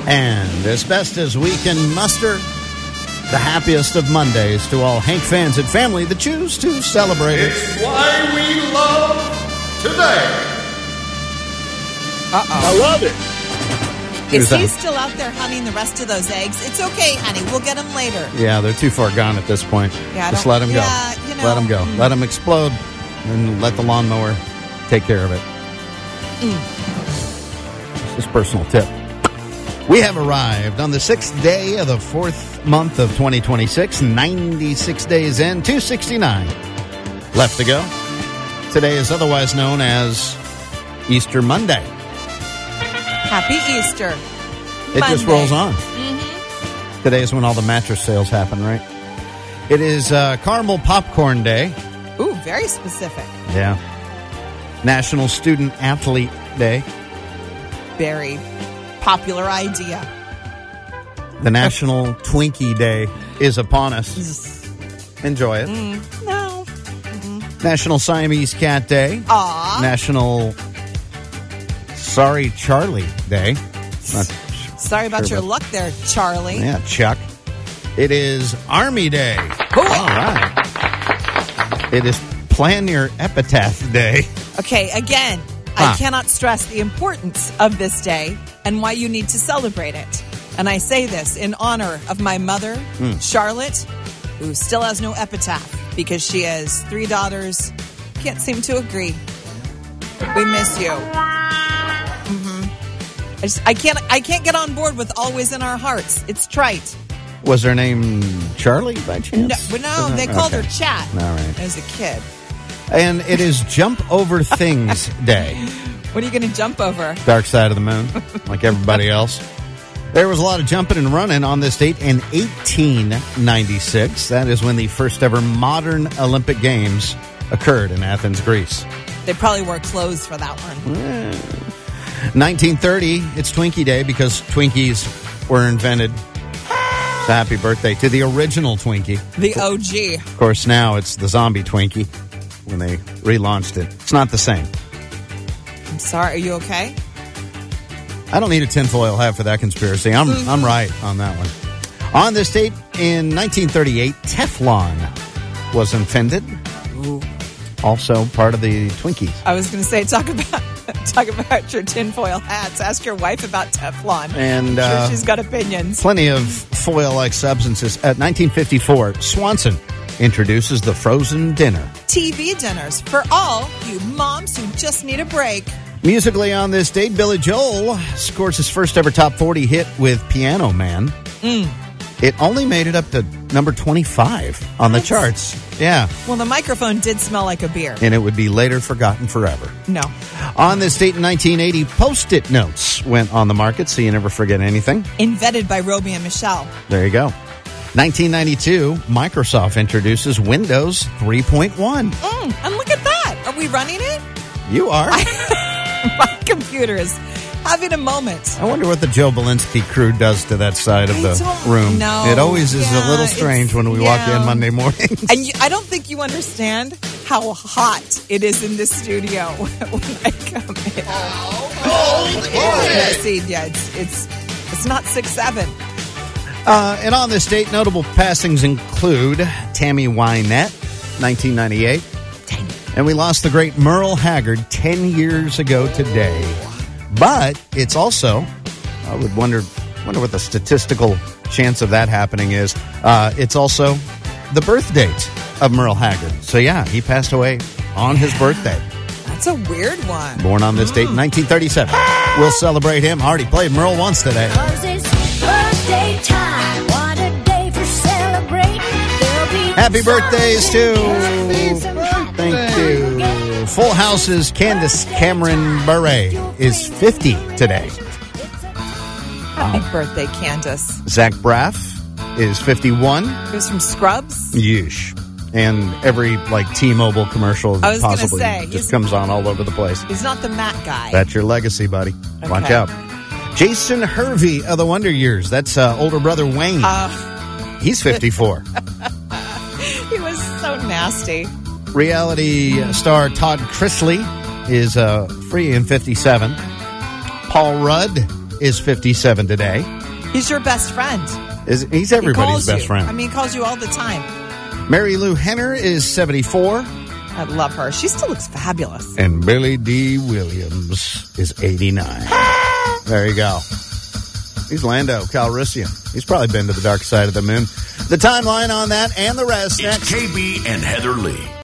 And as best as we can muster, the happiest of Mondays to all Hank fans and family that choose to celebrate it. It's why we love today. I love it. Is he still out there hunting the rest of those eggs? It's okay, honey. We'll get them later. Yeah, they're too far gone at this point. Yeah, just let them go. Yeah, let them go. Let them explode, and let the lawnmower take care of it. It's just a personal tip. We have arrived on the 6th day of the 4th month of 2026. 96 days in, 269 left to go. Today is otherwise known as Easter Monday. Happy Easter. It Monday. just rolls on. Mm-hmm. Today is when all the mattress sales happen, right? It is Caramel Popcorn Day. Ooh, very specific. Yeah. National Student Athlete Day. Very popular idea. The National Twinkie Day is upon us. Enjoy it. No. National Siamese Cat Day. Aw. National Sorry Charlie Day. Not Sorry about sure your luck there, Charlie. Yeah, Chuck. It is Army Day. Cool. All right. It is Plan Your Epitaph Day. Okay, again, I cannot stress the importance of this day and why you need to celebrate it. And I say this in honor of my mother, Charlotte, who still has no epitaph because she has 3 daughters. Can't seem to agree. We miss you. I can't get on board with always in our hearts. It's trite. Was her name Charlie by chance? No, they called her Chat All right. as a kid. And it is Jump Over Things Day. What are you going to jump over? Dark side of the moon, like everybody else. There was a lot of jumping and running on this date in 1896. That is when the first ever modern Olympic Games occurred in Athens, Greece. They probably wore clothes for that one. 1930, it's Twinkie Day because Twinkies were invented. So happy birthday to the original Twinkie. The OG. Of course, now it's the zombie Twinkie when they relaunched it. It's not the same. I'm sorry. Are you okay? I don't need a tinfoil hat for that conspiracy. I'm right on that one. On this date in 1938, Teflon was invented. Ooh. Also part of the Twinkies. I was going to say, talk about your tinfoil hats. Ask your wife about Teflon. And I'm sure she's got opinions. Plenty of foil-like substances. At 1954, Swanson introduces the frozen dinner. TV dinners for all you moms who just need a break. Musically on this date, Billy Joel scores his first ever top 40 hit with Piano Man. It only made it up to number 25 on the charts. Yeah. Well, the microphone did smell like a beer. And it would be later forgotten forever. No. On this date in 1980, Post-it notes went on the market, so you never forget anything. Invented by Roby and Michelle. There you go. 1992, Microsoft introduces Windows 3.1. And look at that. Are we running it? You are. My computer is having a moment. I wonder what the Joe Belinsky crew does to that side of the room. No. It always is a little strange when we walk in Monday mornings. And I don't think you understand how hot it is in this studio when I come in. It's not 6-7. And on this date, notable passings include Tammy Wynette, 1998. And we lost the great Merle Haggard 10 years ago today. But it's also, I would wonder what the statistical chance of that happening is. It's also the birth date of Merle Haggard. So yeah, he passed away on his birthday. That's a weird one. Born on this date in 1937. We'll celebrate him. Already played Merle once today. 'Cause it's birthday time. What a day for celebrating. Happy birthdays to... Thank you. Full House's Candace Cameron Bure is 50 today. Happy birthday, Candace. Zach Braff is 51. There's some Scrubs. Yeesh. And every T-Mobile commercial I was gonna possibly say, just comes on all over the place. He's not the Matt guy. That's your legacy, buddy. Watch Okay. out. Jason Hervey of the Wonder Years. That's older brother Wayne. He's 54. He was so nasty. Reality star Todd Chrisley is free in 57. Paul Rudd is 57 today. He's your best friend. He's everybody's best friend. I mean, he calls you all the time. Mary Lou Henner is 74. I love her. She still looks fabulous. And Billy D. Williams is 89. There you go. He's Lando Calrissian. He's probably been to the dark side of the moon. The timeline on that and the rest It's next. KB and Heather Lee.